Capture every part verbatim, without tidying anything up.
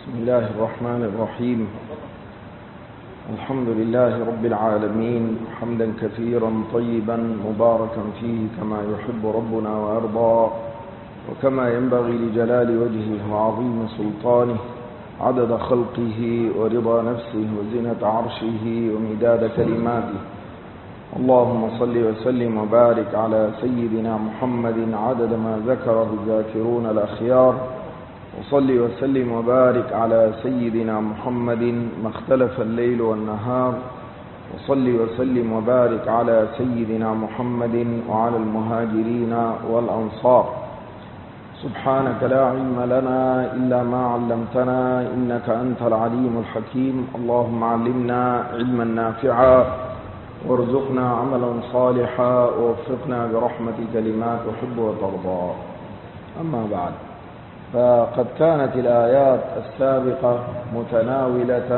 بسم الله الرحمن الرحيم. الحمد لله رب العالمين، حمدا كثيرا طيبا مباركا فيه كما يحب ربنا ويرضى، وكما ينبغي لجلال وجهه وعظيم سلطانه، عدد خلقه ورضا نفسه وزنة عرشه ومداد كلماته. اللهم صل وسلم وبارك على سيدنا محمد عدد ما ذكره الذاكرون الأخيار، وصل وسلم وبارك على سيدنا محمد ما اختلف الليل والنهار، وصل وسلم وبارك على سيدنا محمد وعلى المهاجرين والأنصار. سبحانك لا علم لنا إلا ما علمتنا إنك أنت العليم الحكيم. اللهم علمنا علما نافعا وارزقنا عملا صالحا ووفقنا برحمتك لما تحب وترضى. أما بعد، فقد كانت الآيات السابقة متناولة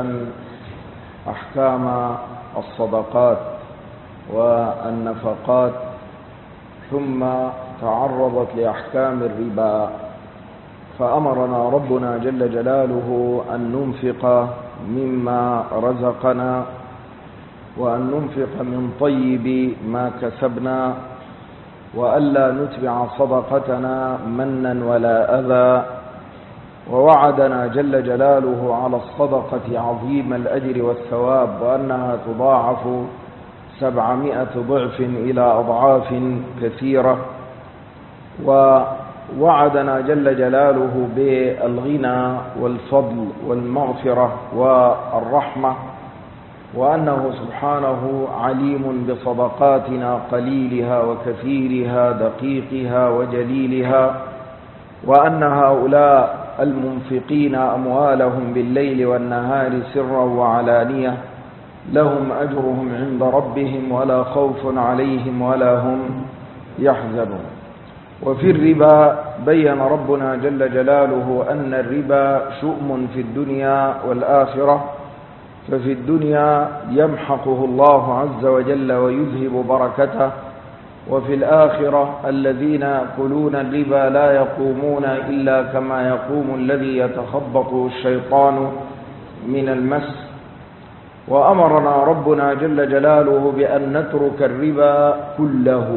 أحكام الصدقات والنفقات، ثم تعرضت لأحكام الربا، فأمرنا ربنا جل جلاله أن ننفق مما رزقنا، وأن ننفق من طيب ما كسبنا، وألا نتبع صدقتنا منا ولا أذى. ووعدنا جل جلاله على الصدقة عظيم الأجر والثواب، وأنها تضاعف سبعمائة ضعف إلى أضعاف كثيرة. ووعدنا جل جلاله بالغنى والفضل والمغفرة والرحمة، وأنه سبحانه عليم بصدقاتنا قليلها وكثيرها، دقيقها وجليلها، وأن هؤلاء المنفقين أموالهم بالليل والنهار سرا وعلانية لهم أجرهم عند ربهم ولا خوف عليهم ولا هم يحزنون. وفي الربا بين ربنا جل جلاله أن الربا شؤم في الدنيا والآخرة، ففي الدنيا يمحقه الله عز وجل ويذهب بركته، وفي الآخرة الذين يأكلون الربا لا يقومون إلا كما يقوم الذي يتخبطه الشيطان من المس. وأمرنا ربنا جل جلاله بأن نترك الربا كله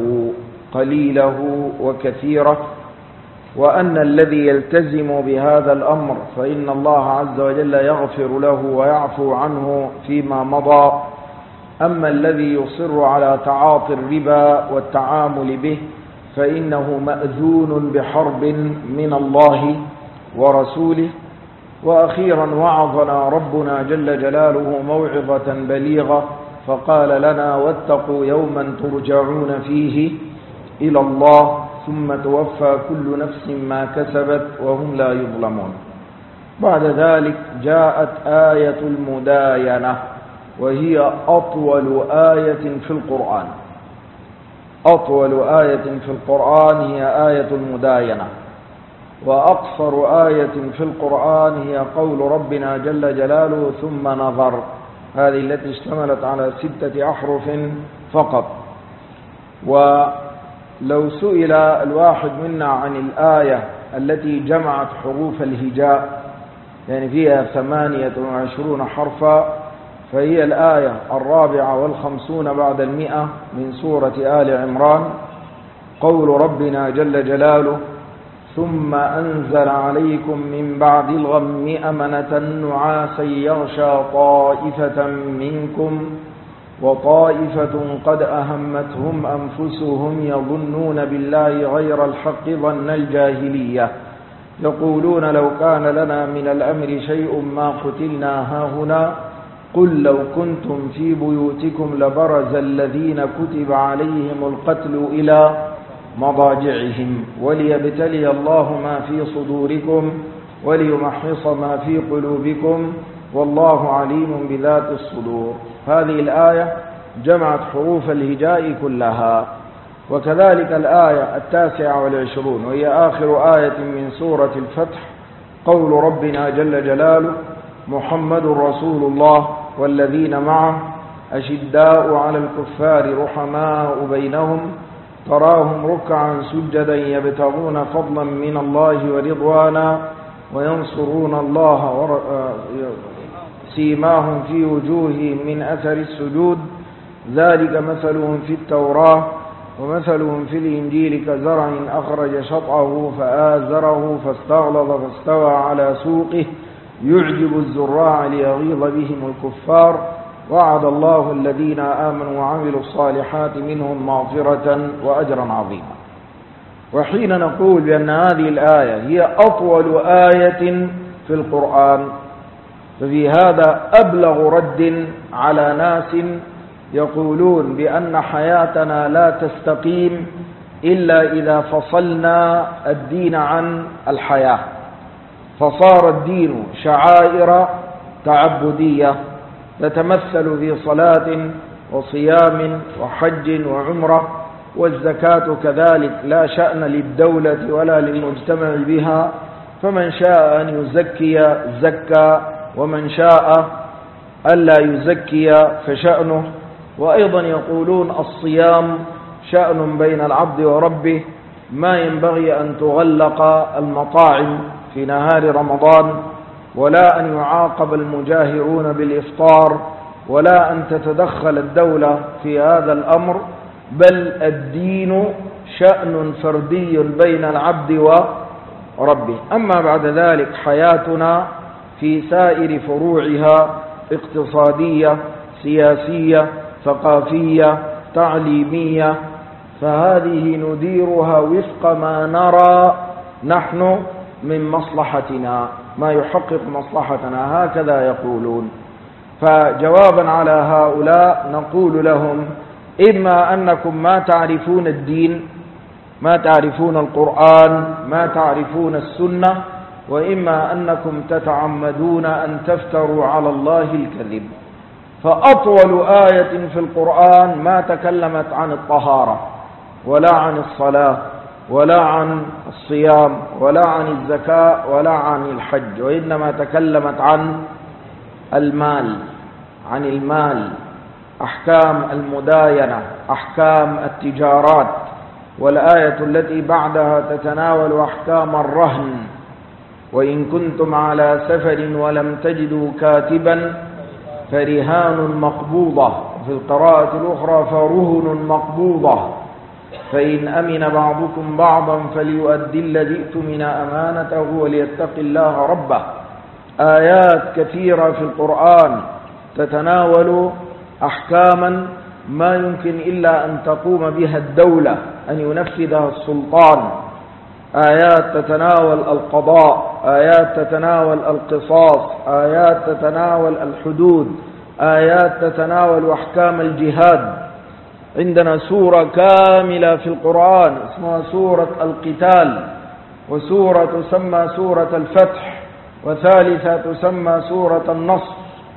قليله وكثيره، وأن الذي يلتزم بهذا الأمر فإن الله عز وجل يغفر له ويعفو عنه فيما مضى. أما الذي يصر على تعاطي الربا والتعامل به فإنه مأذون بحرب من الله ورسوله. وأخيرا وعظنا ربنا جل جلاله موعظة بليغة، فقال لنا: واتقوا يوما ترجعون فيه إلى الله ثم توفى كل نفس ما كسبت وهم لا يظلمون. بعد ذلك جاءت آية المداينة، وهي أطول آية في القرآن. أطول آية في القرآن هي آية المداينة، وأقصر آية في القرآن هي قول ربنا جل جلاله: ثم نظر، هذه التي اشتملت على ستة أحرف فقط. و لو سئل الواحد منا عن الآية التي جمعت حروف الهجاء، يعني فيها ثمانية وعشرون حرفا، فهي الآية الرابعة والخمسون بعد المئة من سورة آل عمران، قول ربنا جل جلاله: ثم أنزل عليكم من بعد الغم أمنة نعاسا يغشى طائفة منكم وطائفة قد أهمتهم أنفسهم يظنون بالله غير الحق ظن الجاهلية يقولون لو كان لنا من الأمر شيء ما قتلنا هاهنا قل لو كنتم في بيوتكم لبرز الذين كتب عليهم القتل إلى مضاجعهم وليبتلي الله ما في صدوركم وليمحص ما في قلوبكم والله عليم بذات الصدور. هذه الآية جمعت حروف الهجاء كلها. وكذلك الآية التاسعة والعشرون، وهي آخر آية من سورة الفتح، قول ربنا جل جلاله: محمد رسول الله والذين معه أشداء على الكفار رحماء بينهم تراهم ركعا سجدا يبتغون فضلا من الله ورضوانا وينصرون الله سيماهم في وجوههم من أثر السجود ذلك مثلهم في التوراة ومثلهم في الإنجيل كزرع أخرج شطأه فآزره فاستغلظ فاستوى على سوقه يعجب الزراع ليغيظ بهم الكفار وعد الله الذين آمنوا وعملوا الصالحات منهم مغفرة وأجرا عظيما. وحين نقول بأن هذه الآية هي أطول آية في القرآن ففي هذا أبلغ رد على ناس يقولون بأن حياتنا لا تستقيم إلا إذا فصلنا الدين عن الحياة، فصار الدين شعائر تعبدية تتمثل في صلاة وصيام وحج وعمرة، والزكاة كذلك لا شأن للدولة ولا للمجتمع بها، فمن شاء أن يزكي زكى ومن شاء ألا يزكي فشأنه. وأيضا يقولون الصيام شأن بين العبد وربه، ما ينبغي أن تغلق المطاعم في نهار رمضان ولا أن يعاقب المجاهرون بالإفطار ولا أن تتدخل الدولة في هذا الأمر، بل الدين شأن فردي بين العبد وربه. أما بعد ذلك حياتنا في سائر فروعها اقتصادية سياسية ثقافية تعليمية، فهذه نديرها وفق ما نرى نحن من مصلحتنا، ما يحقق مصلحتنا، هكذا يقولون. فجوابا على هؤلاء نقول لهم إما أنكم ما تعرفون الدين، ما تعرفون القرآن، ما تعرفون السنة، وإما أنكم تتعمدون أن تفتروا على الله الكذب. فأطول آية في القرآن ما تكلمت عن الطهارة ولا عن الصلاة ولا عن الصيام ولا عن الزكاة ولا عن الحج، وإنما تكلمت عن المال، عن المال، أحكام المداينة، أحكام التجارات. والآية التي بعدها تتناول أحكام الرهن، وإن كنتم على سفر ولم تجدوا كاتبا فرهان مقبوضة، في القراءة الأخرى فرهن مقبوضة، فإن أمن بعضكم بعضا فليؤدي الذي اؤتمن أمانته وليتق الله ربه. آيات كثيرة في القرآن تتناول أحكاما ما يمكن إلا أن تقوم بها الدولة، أن ينفذها السلطان. آيات تتناول القضاء، آيات تتناول القصاص، آيات تتناول الحدود، آيات تتناول أحكام الجهاد. عندنا سورة كاملة في القرآن اسمها سورة القتال، وسورة تسمى سورة الفتح، وثالثة تسمى سورة النصر،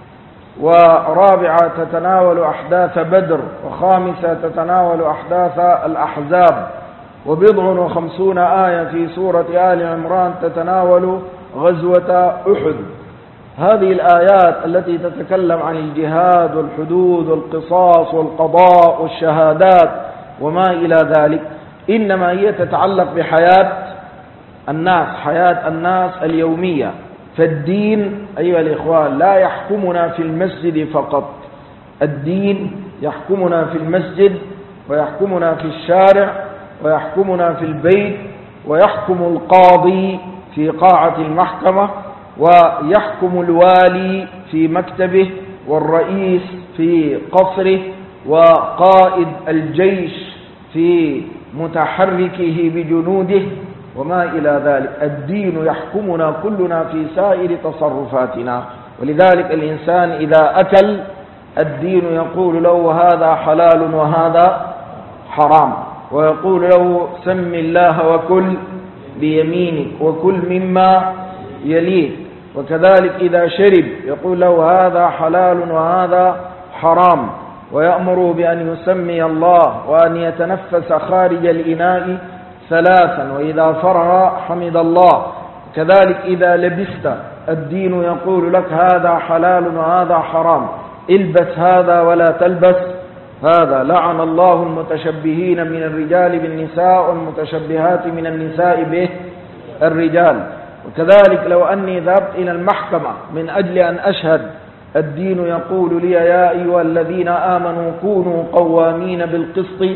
ورابعة تتناول أحداث بدر، وخامسة تتناول أحداث الأحزاب، وبضع وخمسون آية في سورة آل عمران تتناول غزوة أحد. هذه الآيات التي تتكلم عن الجهاد والحدود والقصاص والقضاء والشهادات وما إلى ذلك، إنما هي تتعلق بحياة الناس، حياة الناس اليومية. فالدين أيها الإخوان لا يحكمنا في المسجد فقط، الدين يحكمنا في المسجد ويحكمنا في الشارع ويحكمنا في البيت، ويحكم القاضي في قاعة المحكمة، ويحكم الوالي في مكتبه، والرئيس في قصره، وقائد الجيش في متحركه بجنوده وما إلى ذلك. الدين يحكمنا كلنا في سائر تصرفاتنا. ولذلك الإنسان إذا أكل الدين يقول له هذا حلال وهذا حرام، ويقول له سم الله وكل بيمينك وكل مما يليك. وكذلك إذا شرب يقول له هذا حلال وهذا حرام، ويأمره بأن يسمي الله وأن يتنفس خارج الإناء ثلاثا، وإذا فرغ حمد الله. كذلك إذا لبست الدين يقول لك هذا حلال وهذا حرام، البس هذا ولا تلبس هذا. لعن الله المتشبهين من الرجال بالنساء والمتشبهات من النساء به الرجال. وكذلك لو أني ذهبت إلى المحكمة من أجل أن أشهد، الدين يقول لي يا أيها الذين آمنوا كونوا قوامين بالقسط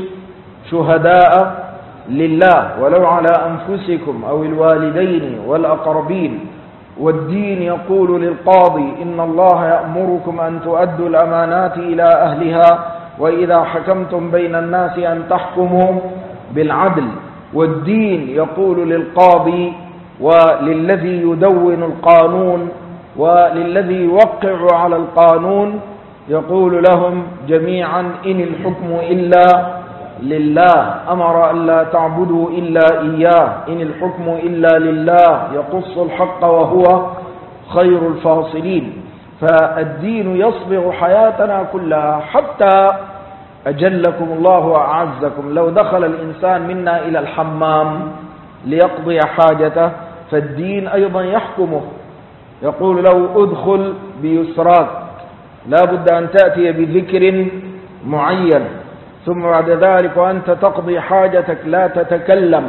شهداء لله ولو على أنفسكم أو الوالدين والأقربين. والدين يقول للقاضي إن الله يأمركم أن تؤدوا الأمانات إلى أهلها وإذا حكمتم بين الناس أن تحكموا بالعدل. والدين يقول للقاضي وللذي يدون القانون وللذي يوقع على القانون، يقول لهم جميعا إن الحكم إلا لله، أمر أن لا تعبدوا إلا إياه، إن الحكم إلا لله يقص الحق وهو خير الفاصلين. فالدين يصبغ حياتنا كلها حتى أجلكم الله وأعزكم. لو دخل الإنسان منا إلى الحمام ليقضي حاجته فالدين أيضا يحكمه، يقول له ادخل بيسراك، لا بد أن تأتي بذكر معين، ثم بعد ذلك وأنت تقضي حاجتك لا تتكلم،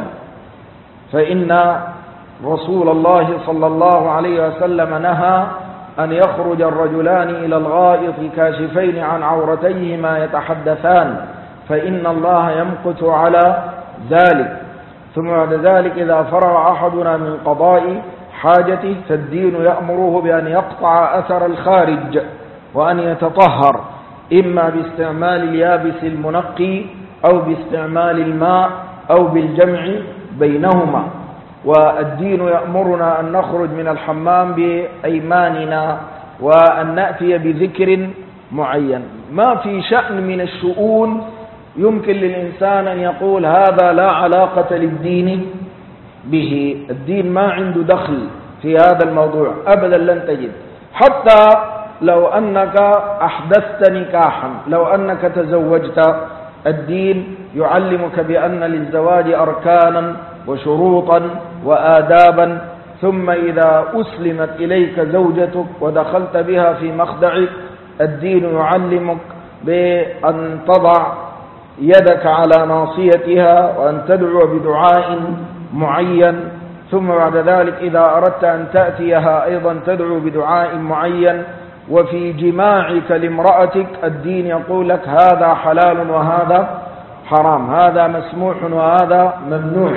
فإن رسول الله صلى الله عليه وسلم نهى أن يخرج الرجلان إلى الغائط كاشفين عن عورتيهما يتحدثان، فإن الله يمقت على ذلك. ثم بعد ذلك إذا فرغ أحدنا من قضاء حاجته فالدين يأمره بأن يقطع أثر الخارج وأن يتطهر، إما باستعمال اليابس المنقي أو باستعمال الماء أو بالجمع بينهما. والدين يأمرنا أن نخرج من الحمام بأيماننا وأن نأتي بذكر معين. ما في شأن من الشؤون يمكن للإنسان أن يقول هذا لا علاقة للدين به، الدين ما عنده دخل في هذا الموضوع أبدا، لن تجد. حتى لو أنك أحدثت نكاحا، لو أنك تزوجت، الدين يعلمك بأن للزواج أركانا وشروطا وآدابا، ثم إذا أسلمت إليك زوجتك ودخلت بها في مخدعك الدين يعلمك بأن تضع يدك على ناصيتها وأن تدعو بدعاء معين، ثم بعد ذلك إذا أردت أن تأتيها أيضا تدعو بدعاء معين. وفي جماعك لامرأتك الدين يقول لك هذا حلال وهذا حرام، هذا مسموح وهذا ممنوع.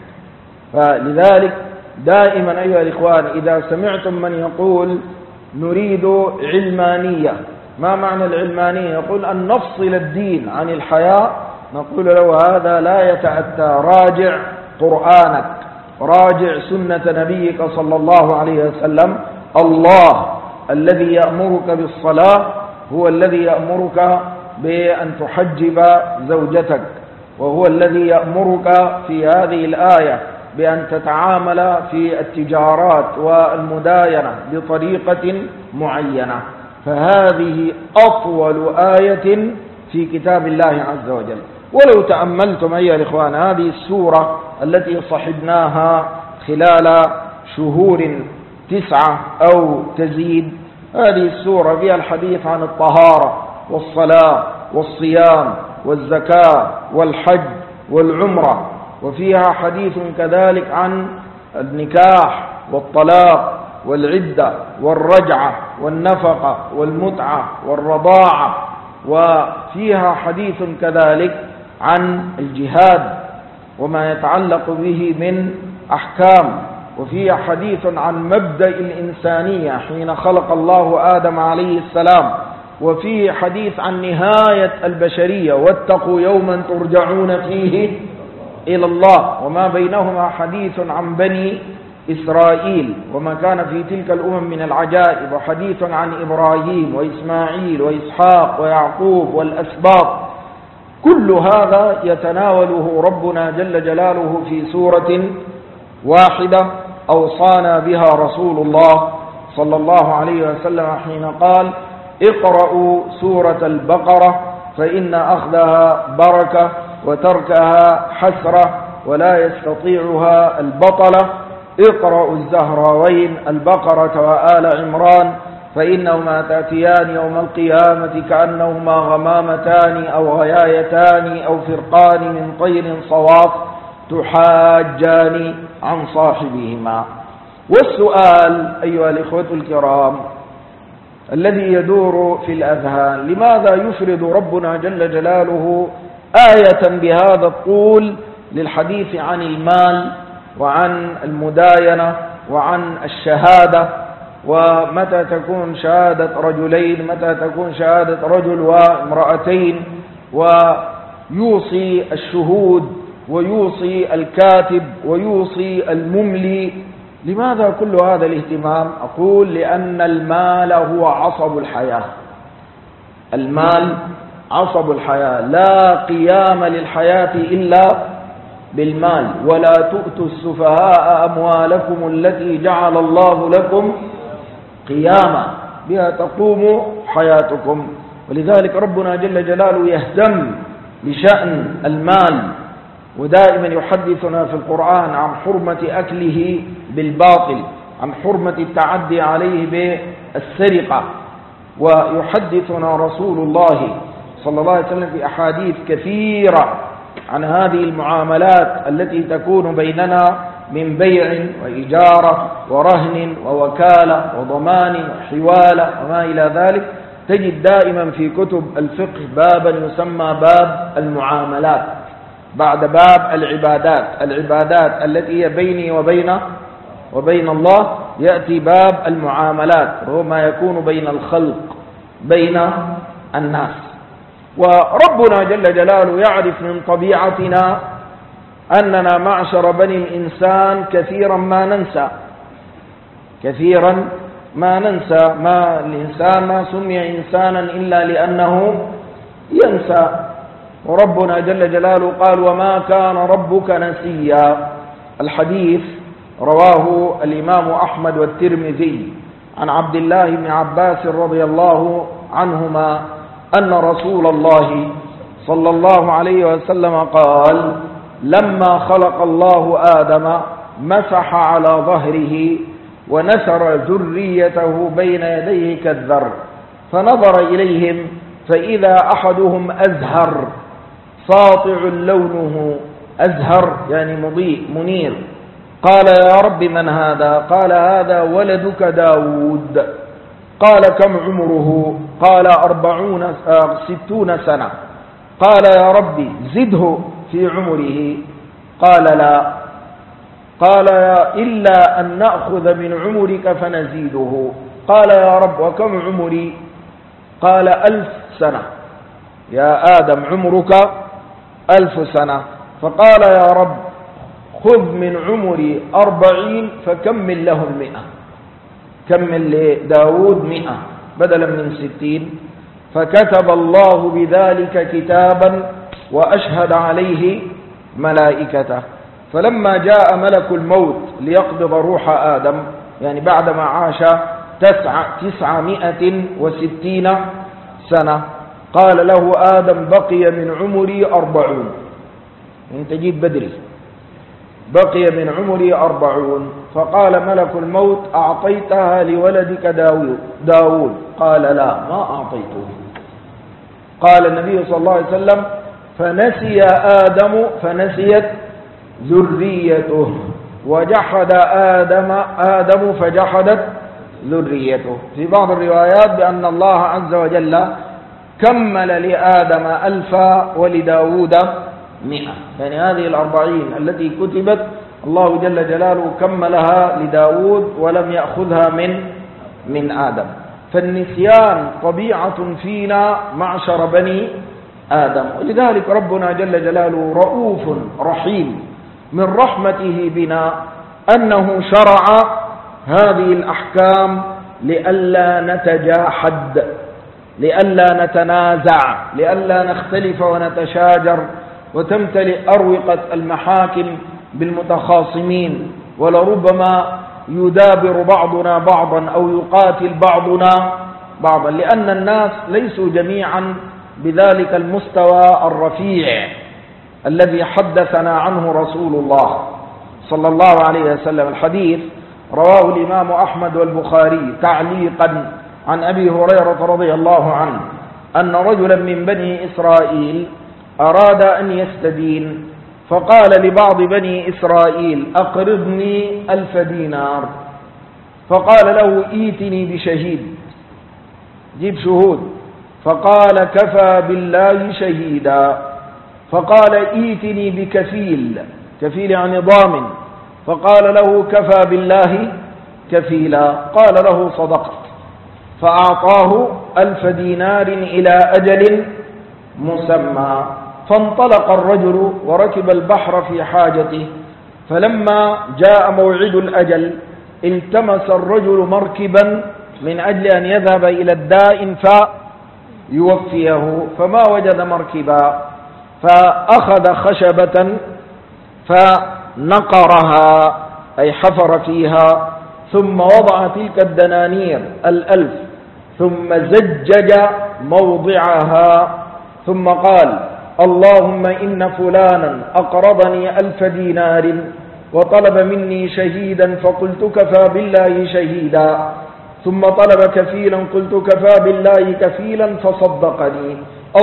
فلذلك دائما أيها الإخوان إذا سمعتم من يقول نريد علمانية، ما معنى العلمانية؟ يقول أن نفصل الدين عن الحياة، نقول له هذا لا يتأتى، راجع قرآنك، راجع سنة نبيك صلى الله عليه وسلم. الله الذي يأمرك بالصلاة هو الذي يأمرك بأن تحجب زوجتك، وهو الذي يأمرك في هذه الآية بأن تتعامل في التجارات والمداينة بطريقة معينة. فهذه أطول آية في كتاب الله عز وجل. ولو تأملتم أيها الإخوان هذه السورة التي صحبناها خلال شهور تسعة أو تزيد، هذه السورة فيها الحديث عن الطهارة والصلاة والصيام والزكاة والحج والعمرة، وفيها حديث كذلك عن النكاح والطلاق والعدة والرجعة والنفقة والمتعة والرضاعة، وفيها حديث كذلك عن الجهاد وما يتعلق به من أحكام، وفيها حديث عن مبدأ الإنسانية حين خلق الله آدم عليه السلام، وفيه حديث عن نهاية البشرية واتقوا يوما ترجعون فيه إلى الله، وما بينهما حديث عن بني إسرائيل وما كان في تلك الأمم من العجائب، وحديث عن إبراهيم وإسماعيل وإسحاق ويعقوب والأسباط. كل هذا يتناوله ربنا جل جلاله في سورة واحدة أوصانا بها رسول الله صلى الله عليه وسلم حين قال اقرأوا سورة البقرة فإن أخذها بركة وتركها حسرة ولا يستطيعها البطلة. اقرأوا الزهراوين البقرة وآل عمران فإنهما تأتيان يوم القيامة كأنهما غمامتان أو غيايتان أو فرقان من طير صواف تحاجان عن صاحبهما. والسؤال أيها الإخوة الكرام الذي يدور في الأذهان: لماذا يفرد ربنا جل جلاله آية بهذا الطول للحديث عن المال وعن المداينة وعن الشهادة؟ ومتى تكون شهادة رجلين، متى تكون شهادة رجل وامرأتين، ويوصي الشهود ويوصي الكاتب ويوصي المملي؟ لماذا كل هذا الاهتمام؟ أقول: لأن المال هو عصب الحياة. المال عصب الحياة، لا قيام للحياة إلا بالمال. ولا تؤتوا السفهاء أموالكم التي جعل الله لكم قياما، بها تقوم حياتكم. ولذلك ربنا جل جلاله يهتم بشأن المال، ودائما يحدثنا في القرآن عن حرمة أكله بالباطل، عن حرمة التعدي عليه بالسرقة. ويحدثنا رسول الله صلى الله عليه وسلم في أحاديث كثيرة عن هذه المعاملات التي تكون بيننا من بيع وإجارة ورهن ووكالة وضمان وحوالة وما إلى ذلك. تجد دائما في كتب الفقه بابا يسمى باب المعاملات بعد باب العبادات. العبادات التي هي بيني وبين وبين الله، يأتي باب المعاملات وهو ما يكون بين الخلق، بين الناس. وربنا جل جلاله يعرف من طبيعتنا أننا معشر بني الإنسان كثيرا ما ننسى، كثيرا ما ننسى. ما الإنسان ما سمي إنسانا إلا لأنه ينسى. وربنا جل جلاله قال: وما كان ربك نسيا. الحديث رواه الإمام أحمد والترمذي عن عبد الله بن عباس رضي الله عنهما أن رسول الله صلى الله عليه وسلم قال: لما خلق الله آدم مسح على ظهره ونثر ذريته بين يديه كالذر، فنظر إليهم فإذا أحدهم أزهر ساطع لونه، أزهر يعني مضيء منير. قال: يا رب من هذا؟ قال: هذا ولدك داود. قال: كم عمره؟ قال: أربعون آه ستون سنة. قال: يا رب زده في عمره. قال: لا. قال: إلا أن نأخذ من عمرك فنزيده. قال: يا رب وكم عمري؟ قال: ألف سنة. يا آدم عمرك ألف سنة. فقال: يا رب خذ من عمري أربعين فكمل لهم مئة، كمل لداود مئة بدلا من ستين. فكتب الله بذلك كتابا وأشهد عليه ملائكته. فلما جاء ملك الموت ليقبض روح آدم، يعني بعدما عاش تسعمائة وستين سنة، قال له آدم: بقي من عمري أربعون. انت جيت بدري، بقي من عمري أربعون. فقال ملك الموت: أعطيتها لولدك داود, داود قال: لا، ما أعطيته. قال النبي صلى الله عليه وسلم: فنسي آدم فنسيت ذريته، وجحد آدم آدم فجحدت ذريته. في بعض الروايات بأن الله عز وجل كمل لآدم ألفا ولداود مئة، يعني هذه الأربعين التي كتبت الله جل جلاله كملها لداود ولم يأخذها من من آدم. فالنسيان طبيعة فينا معشر بني آدم، ولذلك ربنا جل جلاله رؤوف رحيم من رحمته بنا أنه شرع هذه الأحكام لئلا نتجاحد، لئلا نتنازع، لئلا نختلف ونتشاجر وتمتلئ أروقة المحاكم بالمتخاصمين، ولربما يدابر بعضنا بعضا أو يقاتل بعضنا بعضا، لأن الناس ليسوا جميعا بذلك المستوى الرفيع الذي حدثنا عنه رسول الله صلى الله عليه وسلم. الحديث رواه الإمام أحمد والبخاري تعليقا عن أبي هريرة رضي الله عنه أن رجلا من بني إسرائيل أراد أن يستدين، فقال لبعض بني إسرائيل: أقرضني ألف دينار. فقال له ائتني بشهيد، جيب شهود. فقال كفى بالله شهيدا. فقال ائتني بكفيل، كفيل يعني ضامن. فقال له كفى بالله كفيلا. قال له صدقت. فأعطاه ألف دينار إلى أجل مسمى. فانطلق الرجل وركب البحر في حاجته. فلما جاء موعد الأجل التمس الرجل مركبا من أجل أن يذهب إلى الدائن فيوفيه، فما وجد مركبا، فأخذ خشبة فنقرها أي حفر فيها، ثم وضع تلك الدنانير الألف ثم زجج موضعها، ثم قال اللهم إن فلانا أقرضني ألف دينار وطلب مني شهيدا فقلت كفى بالله شهيدا، ثم طلب كفيلا قلت كفى بالله كفيلا فصدقني،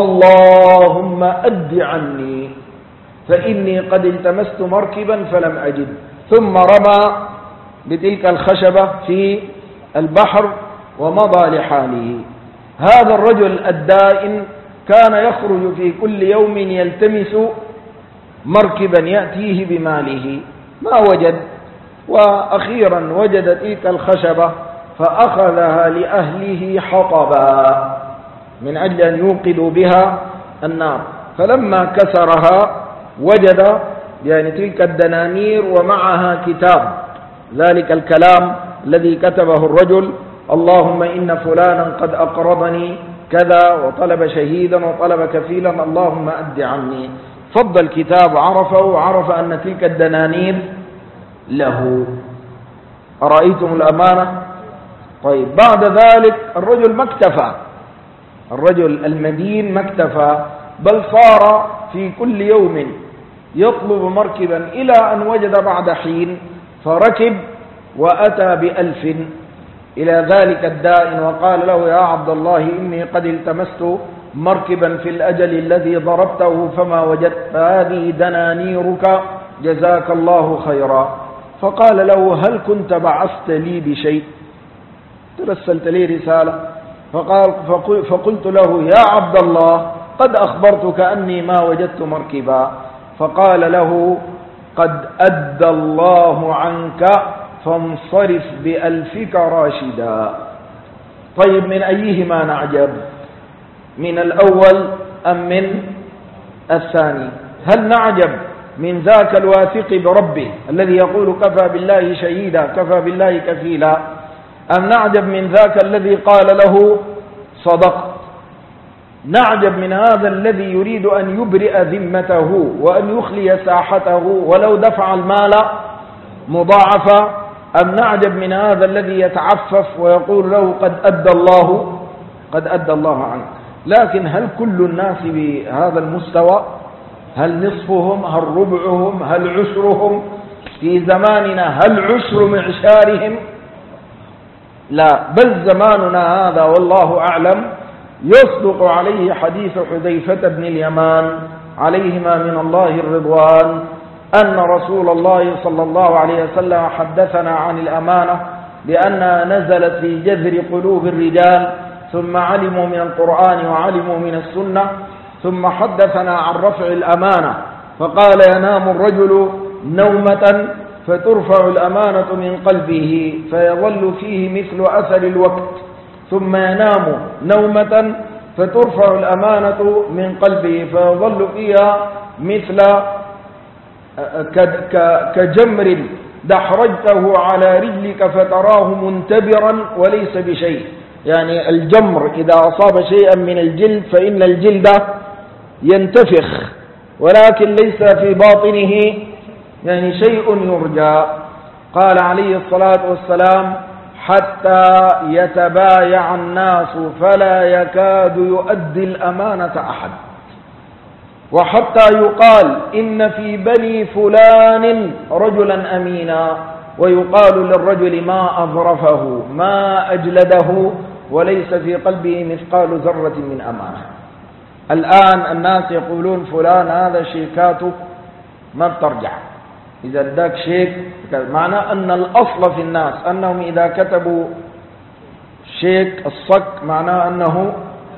اللهم أد عني فإني قد التمست مركبا فلم أجد. ثم رمى بتلك الخشبة في البحر ومضى لحاله. هذا الرجل الدائن كان يخرج في كل يوم يلتمس مركبا يأتيه بماله، ما وجد، وأخيرا وجد تلك الخشبة فأخذها لأهله حطبا من أجل أن يوقدوا بها النار. فلما كسرها وجد يعني تلك الدنانير ومعها كتاب، ذلك الكلام الذي كتبه الرجل، اللهم إن فلانا قد أقرضني كذا وطلب شهيدا وطلب كفيلا اللهم أد عني. فض الكتاب عرفه وعرف أن تلك الدنانير له. أرأيتم الأمانة؟ طيب بعد ذلك الرجل ما اكتفى، الرجل المدين ما اكتفى، بل صار في كل يوم يطلب مركبا إلى أن وجد بعد حين فركب وأتى بألف إلى ذلك الدائن وقال له يا عبد الله إني قد التمست مركبا في الأجل الذي ضربته فما وجدت، فهذه دنانيرك جزاك الله خيرا. فقال له هل كنت بعثت لي بشيء؟ ترسلت لي رسالة؟ فقال فقلت له يا عبد الله قد أخبرتك أني ما وجدت مركبا. فقال له قد أدى الله عنك فانصرف بألفك راشدا. طيب من أيهما نعجب، من الأول أم من الثاني؟ هل نعجب من ذاك الواثق بربه الذي يقول كفى بالله شهيدا كفى بالله كفيلا، أم نعجب من ذاك الذي قال له صدقت؟ نعجب من هذا الذي يريد أن يبرئ ذمته وأن يخلي ساحته ولو دفع المال مضاعفة، أم نعجب من هذا الذي يتعفف ويقول له قد أدى الله قد أدى الله عنه؟ لكن هل كل الناس بهذا المستوى؟ هل نصفهم؟ هل ربعهم؟ هل عشرهم؟ في زماننا هل عشر معشارهم؟ لا، بل زماننا هذا والله أعلم يصدق عليه حديث حذيفة بن اليمان عليهما من الله الرضوان أن رسول الله صلى الله عليه وسلم حدثنا عن الأمانة بأنها نزلت في جذر قلوب الرجال ثم علموا من القرآن وعلموا من السنة، ثم حدثنا عن رفع الأمانة فقال ينام الرجل نومة فترفع الأمانة من قلبه فيظل فيه مثل أثر الوقت، ثم ينام نومة فترفع الأمانة من قلبه فيظل فيها مثل كجمر دحرجته على رجلك فتراه منتبرا وليس بشيء. يعني الجمر إذا أصاب شيئا من الجلد فإن الجلد ينتفخ ولكن ليس في باطنه يعني شيء يرجى. قال عليه الصلاة والسلام حتى يتبايع الناس فلا يكاد يؤدي الأمانة أحد، وحتى يقال إن في بني فلان رجلا أمينا، ويقال للرجل ما أظرفه ما أجلده وليس في قلبه مثقال ذرة من أمانة. الآن الناس يقولون فلان هذا شيكاته ما بترجع، إذا اداك شيك معناه أن الأصل في الناس أنهم إذا كتبوا شيك الصك معناه أنه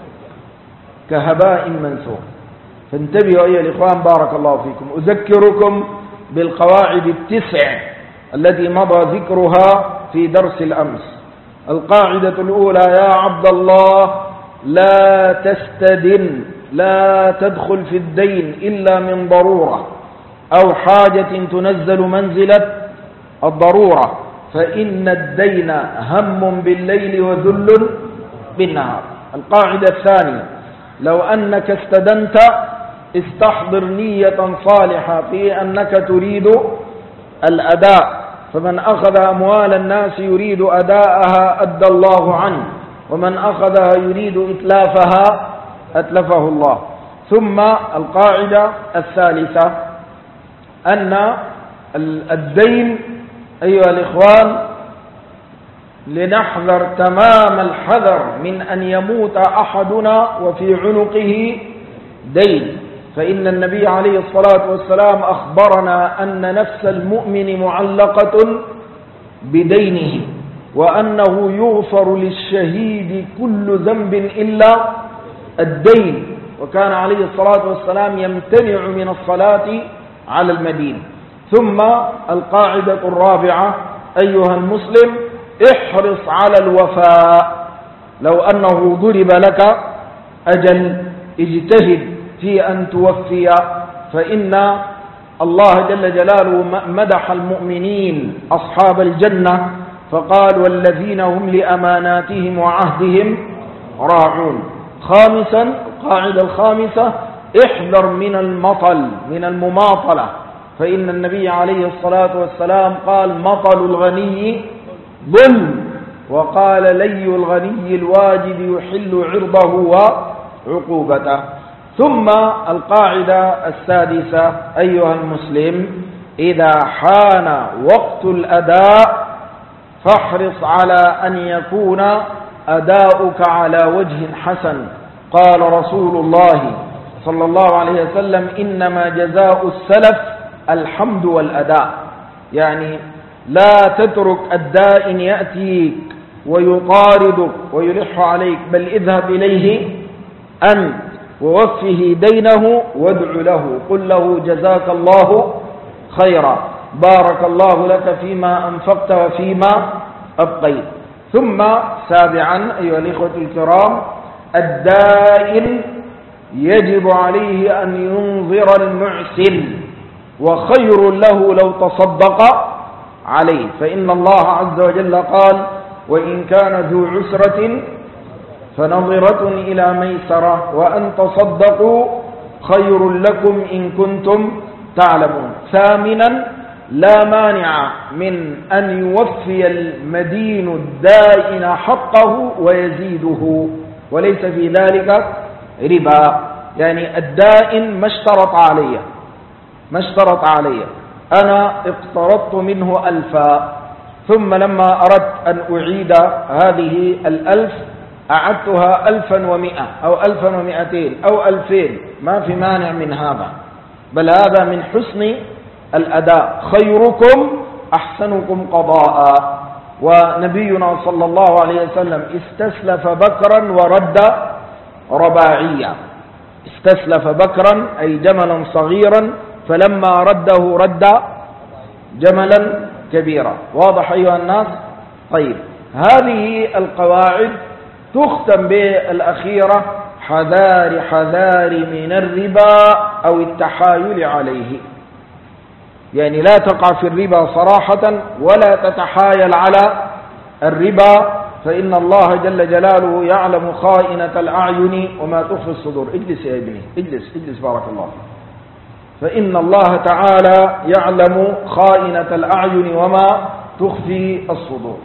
كهباء منثور. فانتبهوا أيها الإخوان بارك الله فيكم. أذكركم بالقواعد التسع التي مضى ذكرها في درس الأمس. القاعدة الأولى: يا عبد الله لا تستدن، لا تدخل في الدين إلا من ضرورة أو حاجة تنزل منزلة الضرورة، فإن الدين هم بالليل وذل بالنهار. القاعدة الثانية: لو أنك استدنت استحضر نية صالحة في أنك تريد الأداء، فمن أخذ أموال الناس يريد أداءها أدى الله عنه، ومن أخذها يريد إتلافها أتلفه الله. ثم القاعدة الثالثة أن الدين أيها الإخوان لنحذر تمام الحذر من أن يموت أحدنا وفي عنقه دين، فإن النبي عليه الصلاة والسلام أخبرنا أن نفس المؤمن معلقة بدينه، وأنه يغفر للشهيد كل ذنب إلا الدين، وكان عليه الصلاة والسلام يمتنع من الصلاة على المدين. ثم القاعدة الرابعة أيها المسلم: احرص على الوفاء. لو أنه ضرب لك أجل اجتهد في أن توفي، فإن الله جل جلاله مدح المؤمنين أصحاب الجنة فقال: والذين هم لأماناتهم وعهدهم راعون. خامسا، القاعدة الخامسة: احذر من المطل، من المماطلة، فإن النبي عليه الصلاة والسلام قال: مطل الغني ظلم، وقال: لي الغني الواجد يحل عرضه وعقوبته. ثم القاعدة السادسة أيها المسلم: إذا حان وقت الأداء فاحرص على أن يكون أداؤك على وجه حسن. قال رسول الله صلى الله عليه وسلم: إنما جزاء السلف الحمد والأداء. يعني لا تترك الدائن يأتيك ويطاردك ويلح عليك، بل اذهب إليه أنت ووفه دينه وادع له، قل له: جزاك الله خيرا، بارك الله لك فيما أنفقت وفيما أبقيت. ثم سابعا أيها الإخوة الكرام: الدائن يجب عليه أن ينظر المعسر، وخير له لو تصدق عليه، فإن الله عز وجل قال: وإن كان ذو عسرة فنظرة إلى ميسرة وأن تصدقوا خير لكم إن كنتم تعلمون. ثامنا: لا مانع من أن يوفي المدين الدائن حقه ويزيده، وليس في ذلك ربا. يعني الدائن ما اشترط علي ما اشترط علي أنا اقترضت منه ألفا، ثم لما أردت أن أعيد هذه الألف أعدتها ألفا ومئة أو ألفا ومئتين أو ألفين، ما في مانع من هذا، بل هذا من حسن الأداء. خيركم أحسنكم قضاء. ونبينا صلى الله عليه وسلم استسلف بكرا ورد رباعيا. استسلف بكرا أي جملا صغيرا، فلما رده رد جملا كبيرا. واضح أيها الناس؟ طيب، هذه القواعد تختم بالأخيرة: حذار حذار من الربا أو التحايل عليه. يعني لا تقع في الربا صراحة ولا تتحايل على الربا، فإن الله جل جلاله يعلم خائنة الأعين وما تخفي الصدور. اجلس يا ابني، اجلس اجلس بارك الله فيك. فإن الله تعالى يعلم خائنة الأعين وما تخفي الصدور.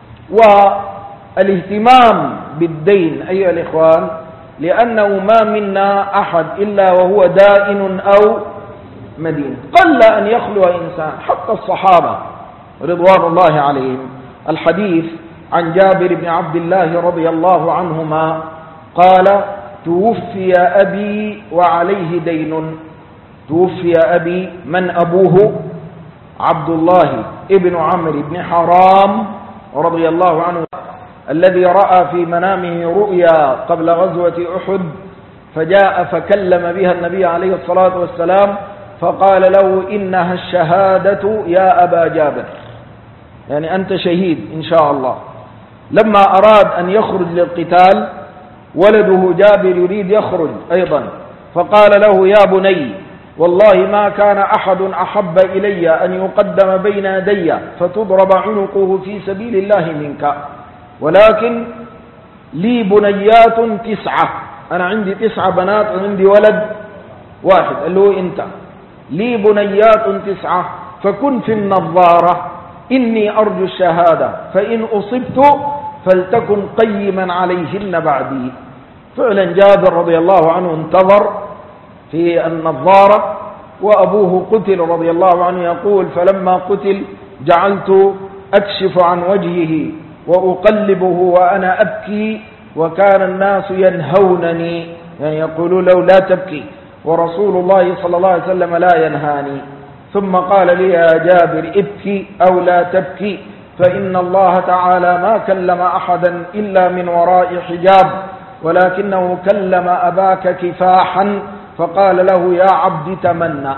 والاهتمام بالدين أيها الإخوان، لأنه ما منا أحد إلا وهو دائن أو مدين، قل أن يخلو إنسان، حتى الصحابة رضوان الله عليهم. الحديث عن جابر بن عبد الله رضي الله عنهما قال: توفي أبي وعليه دين. توفي أبي، من أبوه؟ عبد الله ابن عمرو بن حرام رضي الله عنه الذي رأى في منامه رؤيا قبل غزوة أحد، فجاء فكلم بها النبي عليه الصلاة والسلام فقال له إنها الشهادة يا أبا جابر، يعني أنت شهيد إن شاء الله. لما أراد أن يخرج للقتال ولده جابر يريد يخرج أيضا، فقال له يا بني والله ما كان أحد أحب إلي أن يقدم بين يدي فتضرب عنقه في سبيل الله منك، ولكن لي بنيات تسعة، أنا عندي تسعة بنات وعندي ولد واحد اللي هو أنت، لي بنيات تسعة فكن في النظارة إني أرجو الشهادة فإن أصبت فلتكن قيما عليهن بعدي. فعلا جابر رضي الله عنه انتظر في النظارة وأبوه قتل رضي الله عنه، يقول فلما قتل جعلت أكشف عن وجهه وأقلبه وأنا أبكي وكان الناس ينهونني، يعني يقولون له لا تبكي، ورسول الله صلى الله عليه وسلم لا ينهاني. ثم قال لي يا جابر ابكي أو لا تبكي فإن الله تعالى ما كلم أحدا إلا من وراء حجاب، ولكنه كلم أباك كفاحا فقال له يا عبد تمنى،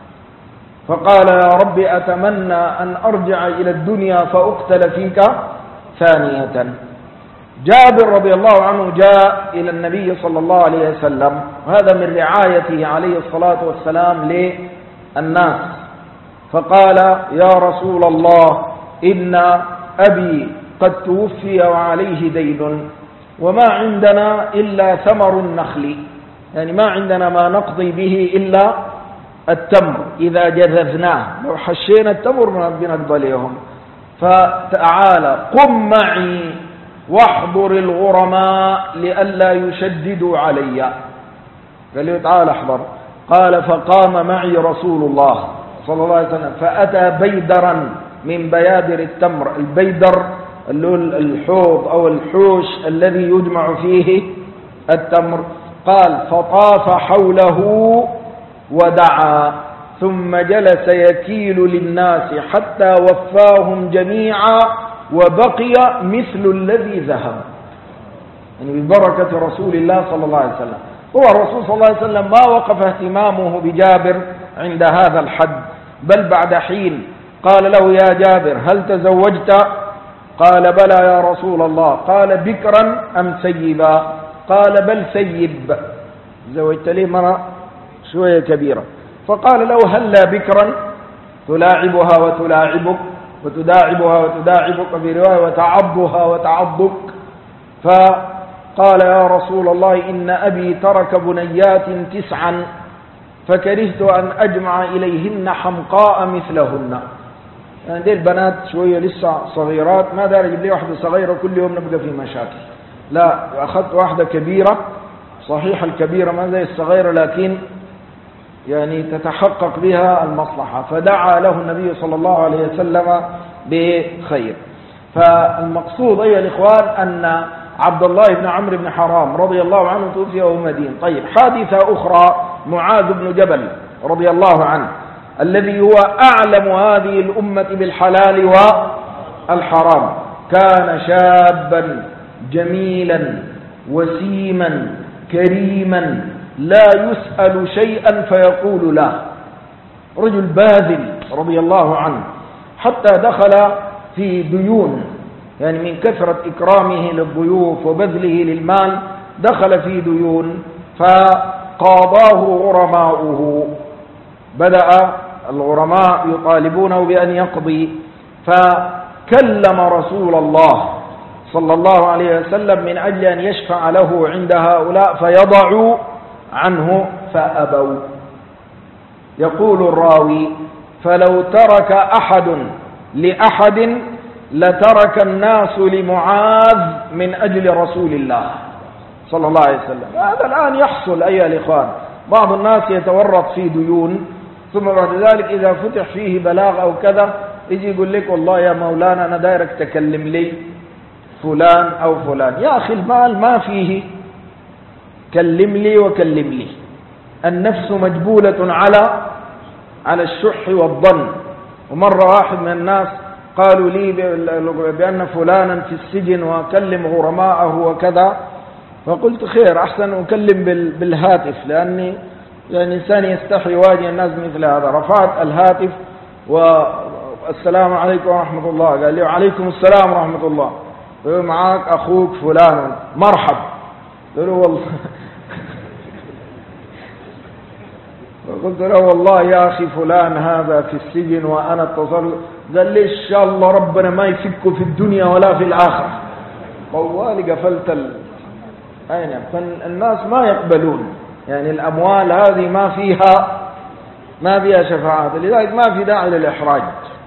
فقال يا رب أتمنى أن أرجع إلى الدنيا فأقتل فيك ثانية. جابر رضي الله عنه جاء إلى النبي صلى الله عليه وسلم، وهذا من رعايته عليه الصلاة والسلام للناس، فقال يا رسول الله إن أبي قد توفي وعليه دين وما عندنا إلا ثمر النخل، يعني ما عندنا ما نقضي به إلا التمر إذا جذذناه، لو حشينا التمر بنقضي لهم، فتعالى قم معي واحضر الغرماء لئلا يشددوا علي. قال له تعال احضر. قال فقام معي رسول الله صلى الله عليه وسلم فأتى بيدرا من بيادر التمر، البيدر اللي هو الحوض أو الحوش الذي يجمع فيه التمر. قال فطاف حوله ودعا ثم جلس يكيل للناس حتى وفاهم جميعا وبقي مثل الذي ذهب، يعني ببركة رسول الله صلى الله عليه وسلم. هو الرسول صلى الله عليه وسلم ما وقف اهتمامه بجابر عند هذا الحد، بل بعد حين قال له يا جابر هل تزوجت؟ قال بلى يا رسول الله. قال بكرا أم سيبا؟ قال بل سيب، زوجت لي مرة شوية كبيرة. فقال له هلا بكرا تلاعبها وتلاعبك وتداعبها وتداعبك، في رواية وتعضها وتعضك. فقال يا رسول الله إن أبي ترك بنيات تسعا فكرهت أن أجمع إليهن حمقاء مثلهن، يعني دي البنات شوية لسه صغيرات، ما دار أجيب لي واحدة صغيرة كل يوم نبقى في مشاكل، لا أخذت واحدة كبيرة، صحيح الكبيرة ما زي الصغيرة لكن يعني تتحقق بها المصلحة. فدعا له النبي صلى الله عليه وسلم بخير. فالمقصود أيها الإخوان أن عبد الله بن عمرو بن حرام رضي الله عنه توفي وهو مدين. طيب حادثة أخرى معاذ بن جبل رضي الله عنه الذي هو أعلم هذه الأمة بالحلال والحرام، كان شابا جميلا وسيما كريما لا يسأل شيئا فيقول لا، رجل باذل رضي الله عنه، حتى دخل في ديون، يعني من كثرة إكرامه للضيوف وبذله للمال دخل في ديون فقاضاه غرماؤه، بدأ الغرماء يطالبونه بأن يقضي، فكلم رسول الله صلى الله عليه وسلم من أجل أن يشفع له عند هؤلاء فيضعوا عنه فأبوا. يقول الراوي فلو ترك أحد لأحد لترك الناس لمعاذ من أجل رسول الله صلى الله عليه وسلم. هذا الآن يحصل أيها الإخوان، بعض الناس يتورط في ديون ثم بعد ذلك إذا فتح فيه بلاغ أو كذا يجي يقول لك والله يا مولانا أنا دايرك تكلم لي فلان أو فلان. يا أخي المال ما فيه كلم لي وكلم لي، النفس مجبولة على على الشح والظن، ومرة واحد من الناس قالوا لي بأن فلانا في السجن وأكلم غرماءه وكذا، فقلت خير أحسن أكلم بالهاتف، لأني يعني إنسان يستحي واجه الناس مثل هذا. رفعت الهاتف والسلام عليكم ورحمة الله، قال لي وعليكم السلام ورحمة الله، قلت معاك أخوك فلان، مرحب. قلت له والله قلت له والله يا أخي فلان هذا في السجن وأنا اتصل. قال لي إن شاء الله ربنا ما يفكه في الدنيا ولا في الآخرة. طوالي قفلت ال... أين فالناس ما يقبلون، يعني الأموال هذه ما فيها ما فيها شفاعات، لذلك ما في داعي للإحراج.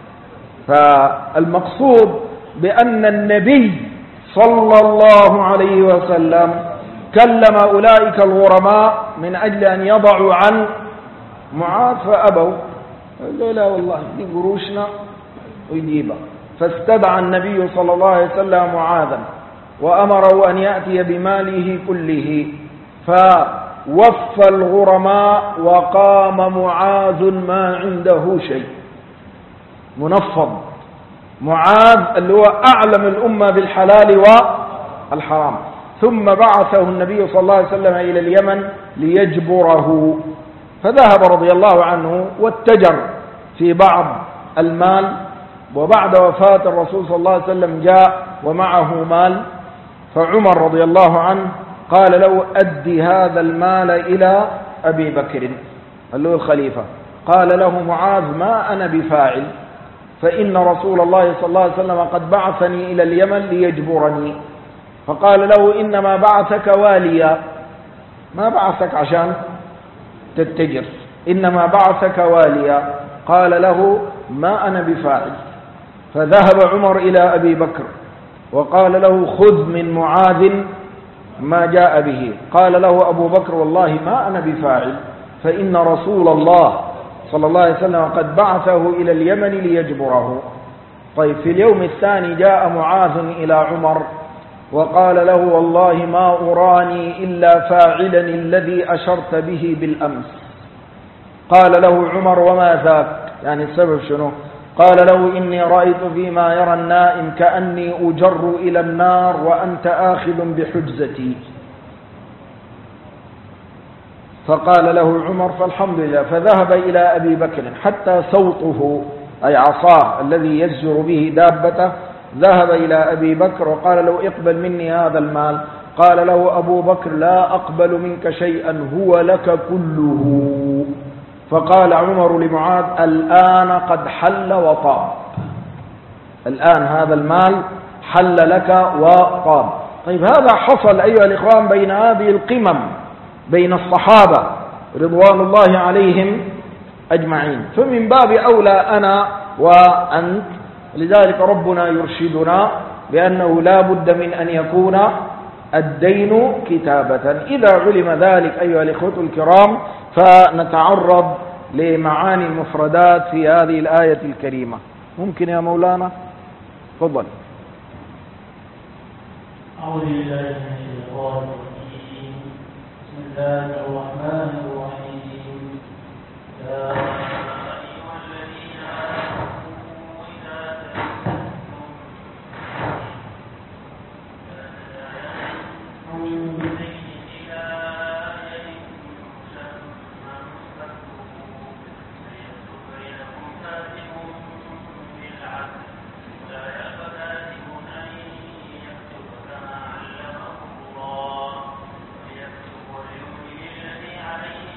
فالمقصود بأن النبي صلى الله عليه وسلم كلم أولئك الغرماء من أجل أن يضعوا عن معاذ فأبوا، قالوا لا والله دي قروشنا ويجيبها. فاستدعى النبي صلى الله عليه وسلم معاذا وأمره أن يأتي بماله كله، فوفى الغرماء وقام معاذ ما عنده شيء، منفض. معاذ اللي هو أعلم الأمة بالحلال والحرام. ثم بعثه النبي صلى الله عليه وسلم إلى اليمن ليجبره، فذهب رضي الله عنه واتجر في بعض المال. وبعد وفاة الرسول صلى الله عليه وسلم جاء ومعه مال، فعمر رضي الله عنه قال له أدي هذا المال إلى أبي بكر، قال له الخليفة. قال له معاذ ما أنا بفاعل، فإن رسول الله صلى الله عليه وسلم قد بعثني إلى اليمن ليجبرني. فقال له إنما بعثك واليا، ما بعثك عشان تتجر، إنما بعثك واليا. قال له ما أنا بفاعل. فذهب عمر إلى أبي بكر وقال له خذ من معاذ ما جاء به. قال له أبو بكر والله ما أنا بفاعل، فإن رسول الله صلى الله عليه وسلم قد بعثه إلى اليمن ليجبره. طيب في اليوم الثاني جاء معاذ إلى عمر وقال له والله ما أراني إلا فاعلا الذي أشرت به بالأمس. قال له عمر وما ذاك، يعني السبب شنو؟ قال له إني رأيت فيما يرى النائم كأني أجر إلى النار وأنت آخذ بحجزتي. فقال له عمر فالحمد لله. فذهب إلى أبي بكر حتى صوته أي عصاه الذي يزجر به دابته ذهب إلى أبي بكر وقال له اقبل مني هذا المال. قال له أبو بكر لا أقبل منك شيئا هو لك كله. فقال عمر لمعاذ الآن قد حل وطاب، الآن هذا المال حل لك وطاب. طيب هذا حصل أيها الإخوان بين هذه القمم، بين الصحابة رضوان الله عليهم أجمعين، فمن باب أولى أنا وأنت. لذلك ربنا يرشدنا بأنه لا بد من أن يكون الدين كتابة. إذا علم ذلك أيها الإخوة الكرام فنتعرض لمعاني المفردات في هذه الآية الكريمة. ممكن يا مولانا؟ تفضل. أعوذ بالله من الشيطان الرجيم. بسم الله الرحمن الرحيم. يا أيها الذين آمنوا إذا تنازعتم بدين إلى أجل مسمى فاكتبوه ليكتب بينكم كاتب بالعدل ولا يأبى كاتب أن يكتب كما علمه الله وليكتب وليملل الذي عليه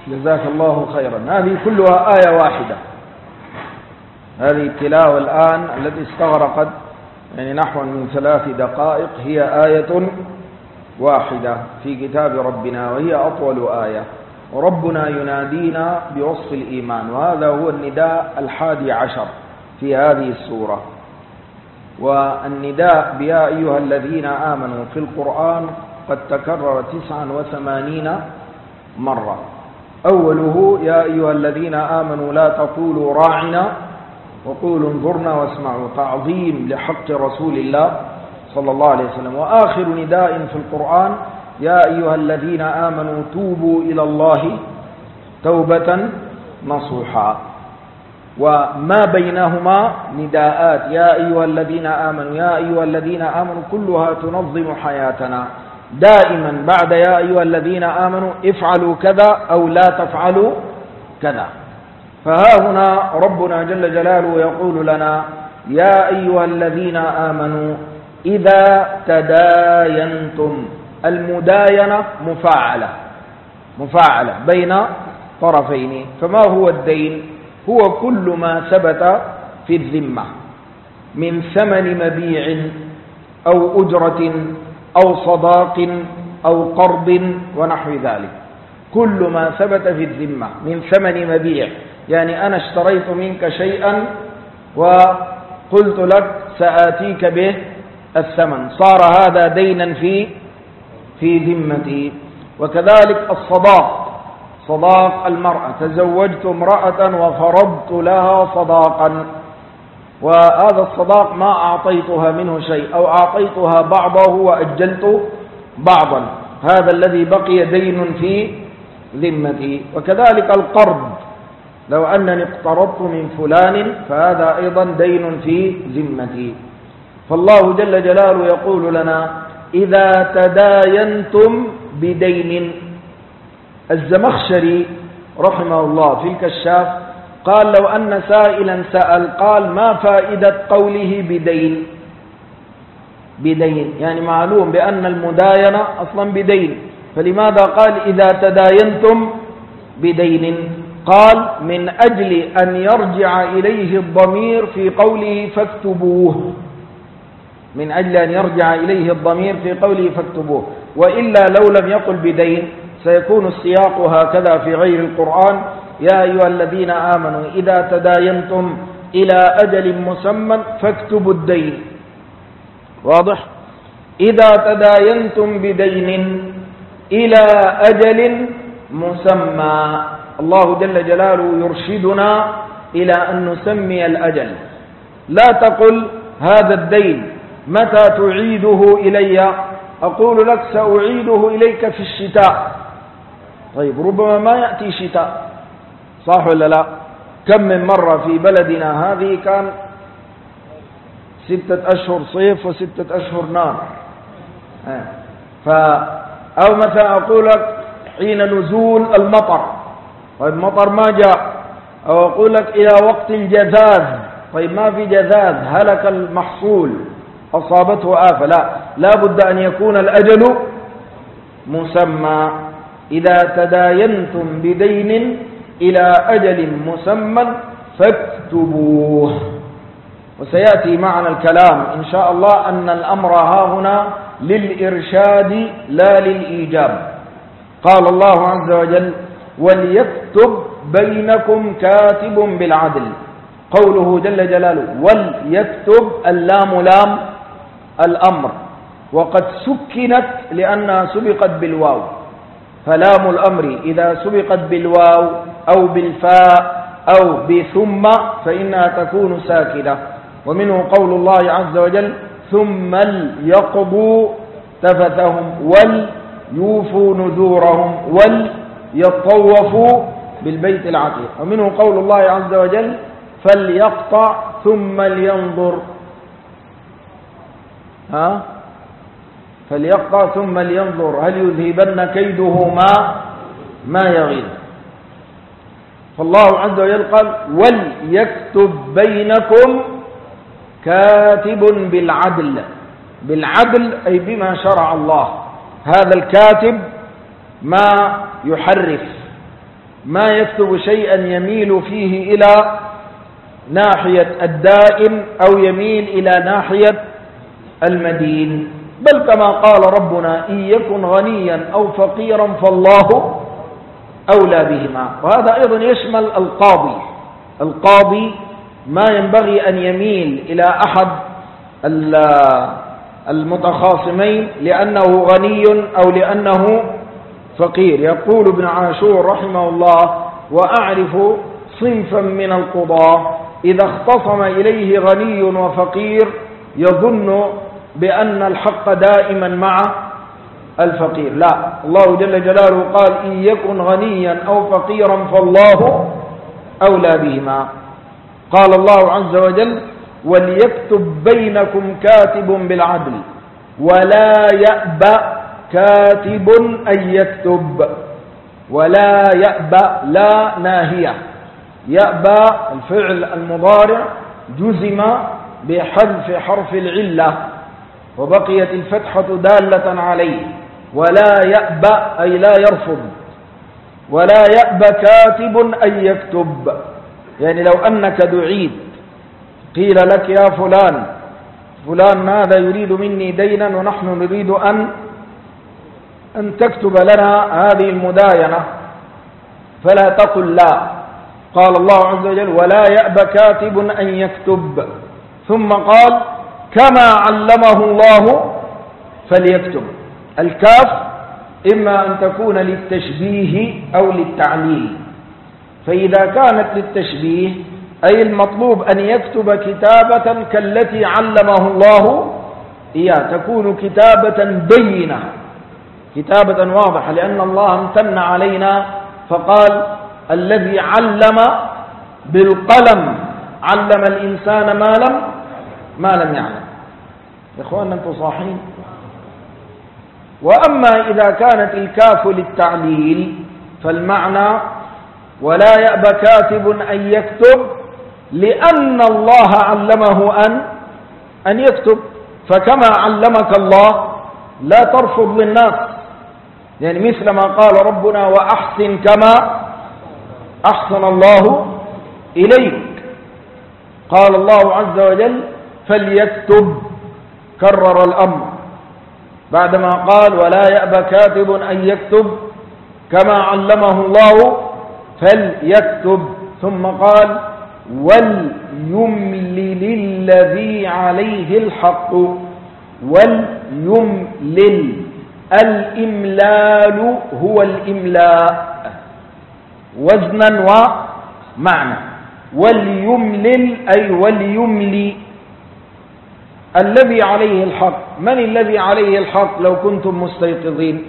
جزاك الله خيرا. هذه كلها آية واحدة. هذه التلاوة الآن التي استغرقت يعني نحو من ثلاث دقائق هي آية واحدة في كتاب ربنا، وهي أطول آية. وربنا ينادينا بوصف الإيمان، وهذا هو النداء الحادي عشر في هذه السورة. والنداء بيا أيها الذين آمنوا في القرآن قد تكرر تسعا وثمانين مرة. أوله يا أيها الذين آمنوا لا تقولوا راعنا وقولوا انظرنا واسمعوا، تعظيم لحق رسول الله صلى الله عليه وسلم. وآخر نداء في القرآن يا أيها الذين آمنوا توبوا إلى الله توبة نصوحا. وما بينهما نداءات يا أيها الذين آمنوا يا أيها الذين آمنوا كلها تنظم حياتنا دائما. بعد يا أيها الذين آمنوا افعلوا كذا أو لا تفعلوا كذا. فها هنا ربنا جل جلاله يقول لنا يا أيها الذين آمنوا إذا تداينتم. المداينة مفاعلة مفاعلة بين طرفين. فما هو الدين؟ هو كل ما ثبت في الذمة من ثمن مبيع أو أجرة أو صداق أو قرض ونحو ذلك. كل ما ثبت في الذمة من ثمن مبيع، يعني أنا اشتريت منك شيئا وقلت لك سآتيك به الثمن، صار هذا دينا في في ذمتي. وكذلك الصداق، صداق المرأة، تزوجت امرأة وفرضت لها صداقا، وهذا الصداق ما أعطيتها منه شيء أو أعطيتها بعضه وأجلت بعضا، هذا الذي بقي دين في ذمتي. وكذلك القرض، لو أنني اقترضت من فلان فهذا أيضا دين في ذمتي. فالله جل جلاله يقول لنا إذا تداينتم بدين. الزمخشري رحمه الله في الكشاف قال لو أن سائلا سأل قال ما فائدة قوله بدين؟ بدين يعني معلوم بأن المداينة أصلا بدين، فلماذا قال إذا تداينتم بدين؟ قال من أجل أن يرجع إليه الضمير في قوله فاكتبوه، من أجل أن يرجع إليه الضمير في قوله فاكتبوه. وإلا لو لم يقل بدين سيكون السياق هكذا في غير القرآن يا أيها الذين آمنوا إذا تداينتم إلى أجل مسمى فاكتبوا الدين. واضح؟ إذا تداينتم بدين إلى أجل مسمى. الله جل جلاله يرشدنا إلى أن نسمي الأجل. لا تقل هذا الدين متى تعيده إلي؟ أقول لك سأعيده إليك في الشتاء. طيب ربما ما يأتي شتاء، صح ولا لا؟ كم من مرة في بلدنا هذه كان ستة أشهر صيف وستة أشهر نار. ف أو مثلا أقول لك حين نزول المطر، طيب المطر ما جاء. أو أقول لك إلى وقت الجذاذ، طيب ما في جذاذ، هلك المحصول، أصابته آفة. لا، لا بد أن يكون الأجل مسمى. إذا تداينتم بدين إلى أجل مسمى فاكتبوه. وسيأتي معنا الكلام إن شاء الله أن الأمر ها هنا للإرشاد لا للإيجاب. قال الله عز وجل وليكتب بينكم كاتب بالعدل. قوله جل جلاله وليكتب، اللام لام الأمر، وقد سكنت لأنها سبقت بالواو، فلام الأمر إذا سبقت بالواو أو بالفاء أو بثم فإنها تكون ساكنة. ومنه قول الله عز وجل ثم ليقضوا تفثهم وليوفوا نذورهم وليطوفوا بالبيت العتيق. ومنه قول الله عز وجل فليقطع ثم لينظر، ها فليقطع ثم لينظر هل يذهبن كيده ما ما يغيظ. فالله عز وجل قال وليكتب بينكم كاتب بالعدل. بالعدل أي بما شرع الله. هذا الكاتب ما يحرف ما يكتب شيئا يميل فيه إلى ناحية الدائن أو يميل إلى ناحية المدين، بل كما قال ربنا إن يكن غنيا أو فقيرا فالله أولى بهما. وهذا أيضا يشمل القاضي. القاضي ما ينبغي أن يميل إلى أحد المتخاصمين لأنه غني أو لأنه فقير. يقول ابن عاشور رحمه الله: وأعرف صنفا من القضاة إذا اختصم إليه غني وفقير يظن بأن الحق دائما مع الفقير. لا، الله جل جلاله قال: إن يكن غنيا أو فقيرا فالله أولى بهما. قال الله عز وجل: وليكتب بينكم كاتب بالعدل ولا يأبى كاتب أن يكتب. ولا يأبى، لا ناهية. يأبى الفعل المضارع جزم بحذف حرف العلة وبقيت الفتحة دالة عليه. ولا يأبى أي لا يرفض. ولا يأبى كاتب أن يكتب، يعني لو أنك دعيت قيل لك: يا فلان فلان هذا يريد مني دينا ونحن نريد أن أن تكتب لنا هذه المداينة، فلا تقل لا. قال الله عز وجل: ولا يأبى كاتب أن يكتب، ثم قال: كما علمه الله فليكتب. الكاف إما أن تكون للتشبيه أو للتعليل، فإذا كانت للتشبيه أي المطلوب أن يكتب كتابة كالتي علمه الله إياه، تكون كتابة بينة، كتابة واضحة، لأن الله امتن علينا فقال: الذي علم بالقلم علم الإنسان ما لم ما لم يعلم. يا إخواننا أنتم صاحين. وأما إذا كانت الكاف للتعليل فالمعنى: ولا يأبى كاتب أن يكتب، لأن الله علمه أن أن يكتب. فكما علمك الله لا ترفض للناس، يعني مثل ما قال ربنا: وأحسن كما أحسن الله إليك. قال الله عز وجل: فليكتب، كرر الأمر بعدما قال: ولا يأبى كاتب أن يكتب كما علمه الله فليكتب، ثم قال: وليملل الذي عليه الحق. وليملل، الإملال هو الإملاء وزنا ومعنى. وليملل أي وليملي الذي عليه الحق. من الذي عليه الحق لو كنتم مستيقظين؟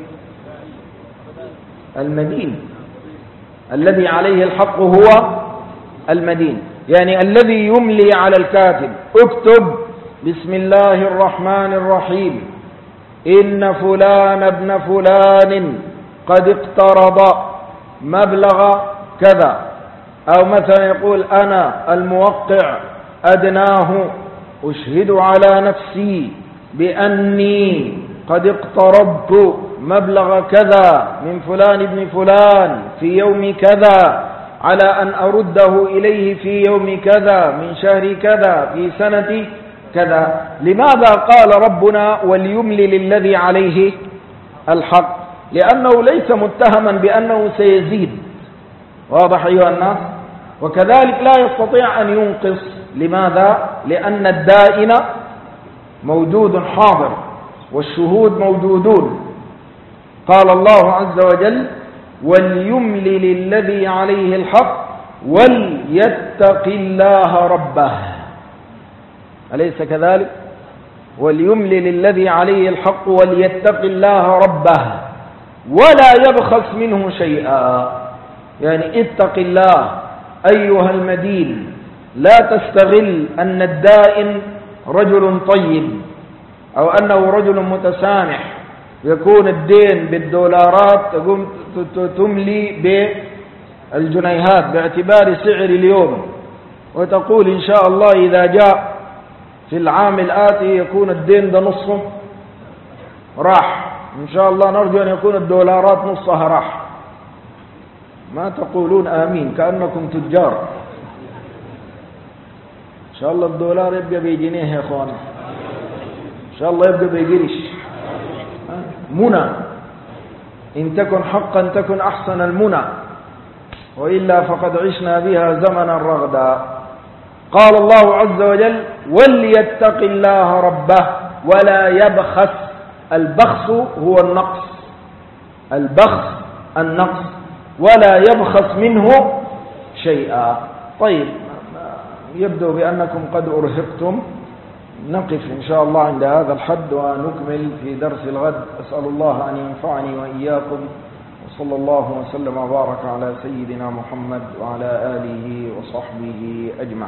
المدين. الذي عليه الحق هو المدين، يعني الذي يملي على الكاتب: اكتب بسم الله الرحمن الرحيم إن فلان ابن فلان قد اقترض مبلغ كذا. أو مثلا يقول: أنا الموقع أدناه أشهد على نفسي بأني قد اقترضت مبلغ كذا من فلان ابن فلان في يوم كذا على أن أرده إليه في يوم كذا من شهر كذا في سنة كذا. لماذا قال ربنا: وليملل الذي عليه الحق؟ لأنه ليس متهما بأنه سيزيد. واضح أيها الناس؟ وكذلك لا يستطيع أن ينقص. لماذا؟ لأن الدائن موجود حاضر والشهود موجودون. قال الله عز وجل: وليملل الذي عليه الحق وليتق الله ربه. أليس كذلك؟ وليملل الذي عليه الحق وليتق الله ربه ولا يبخس منه شيئا. يعني اتق الله أيها المدين، لا تستغل أن الدائن رجل طيب أو أنه رجل متسامح، يكون الدين بالدولارات تقوم تملي بالجنيهات باعتبار سعر اليوم، وتقول إن شاء الله إذا جاء في العام الآتي يكون الدين ده نصه راح، إن شاء الله نرجو أن يكون الدولارات نصها راح. ما تقولون آمين كأنكم تجار. إن شاء الله الدولار يبقى بجنيه يا أخوان، إن شاء الله يبقى بقرش. منى إن تكن حقا تكن أحسن المنى، وإلا فقد عشنا بها زمنا رغدا. قال الله عز وجل: وليتق الله ربه ولا يبخس. البخس هو النقص، البخس النقص، ولا يبخس منه شيئا. طيب، يبدو بأنكم قد أرهقتم، نقف إن شاء الله عند هذا الحد ونكمل في درس الغد. أسأل الله أن ينفعني وإياكم، وصلى الله وسلم وبارك على سيدنا محمد وعلى آله وصحبه أجمعين.